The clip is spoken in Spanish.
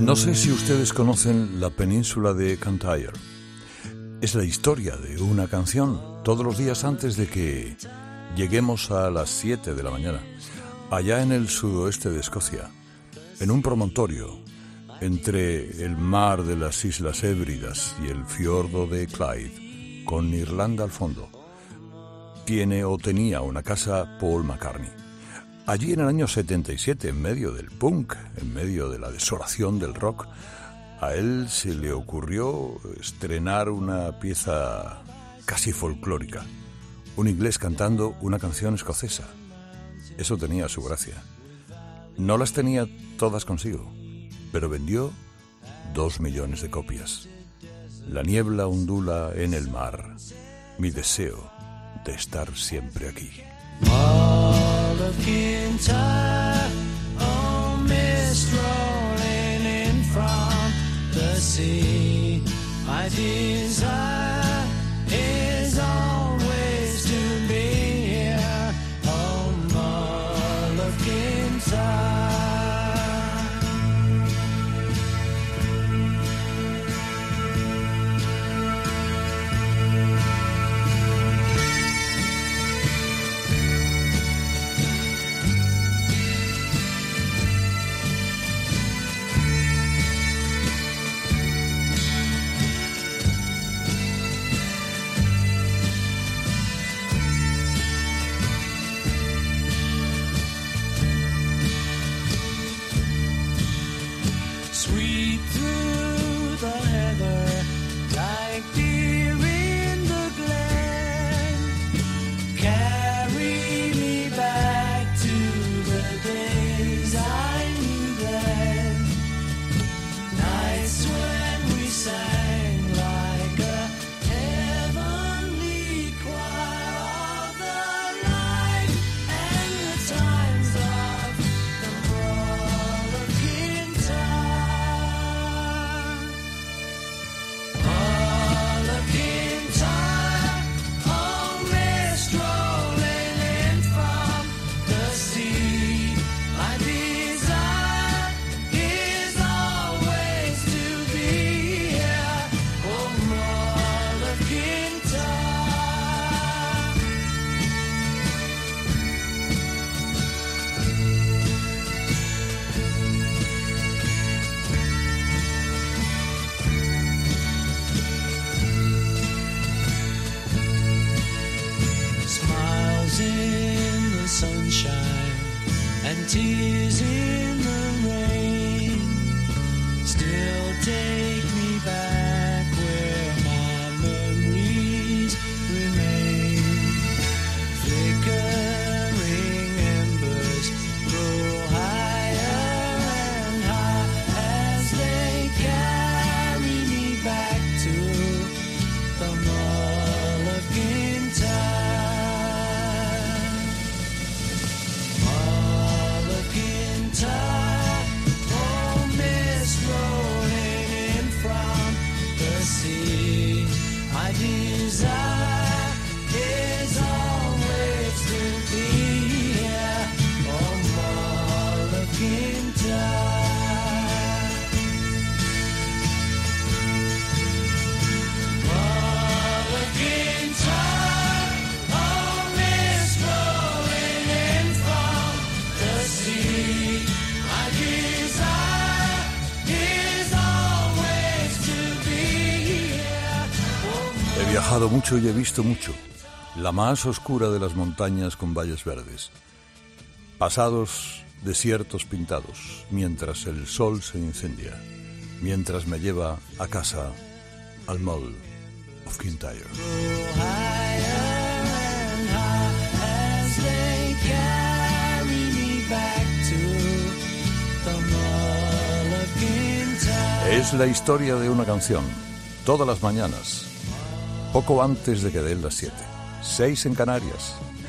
No sé si ustedes conocen la península de Cantyre. Es la historia de una canción todos los días antes de que lleguemos a las 7 de la mañana, allá en el sudoeste de Escocia, en un promontorio entre el mar de las Islas Hébridas y el fiordo de Clyde, con Irlanda al fondo. Tiene o tenía una casa Paul McCartney. Allí en el año 77, en medio del punk, en medio de la desolación del rock, a él se le ocurrió estrenar una pieza casi folclórica, un inglés cantando una canción escocesa. Eso tenía su gracia. No las tenía todas consigo, pero vendió 2 millones de copias. La niebla ondula en el mar, mi deseo de estar siempre aquí. All of Kintyre, oh, mist rolling in from the sea. My desire is always to be here, oh, all of Kintyre. Sweep through the heather like deer in the glen. Carry me back to the days I knew then. Nights when we sang like a heavenly choir of the light and the times of the brawl of Kintyre. All of Kintyre, oh, mist rolling in from the sea. My desire is always to be here, oh, all of Kintyre. Smiles in the sunshine and tears in the rain still take me back where my memories remain. Flickering embers grow higher and high as they carry me back to the Mall of Kintyre. All of Kintyre, oh, mist rolling in from the sea. My desire is always to be here, oh, all of Kintyre. All of Kintyre, oh, mist rolling in from the sea. My desire is always to be here, oh, He viajado mucho y he visto mucho. La más oscura de las montañas con valles verdes. Pasados desiertos pintados, mientras el sol se incendia. Mientras me lleva a casa, al Mall of Kintyre. higher and high as they carry me back to the Mall of Kintyre. Es la historia de una canción. Todas las mañanas, poco antes de que den las 7. 6 en Canarias.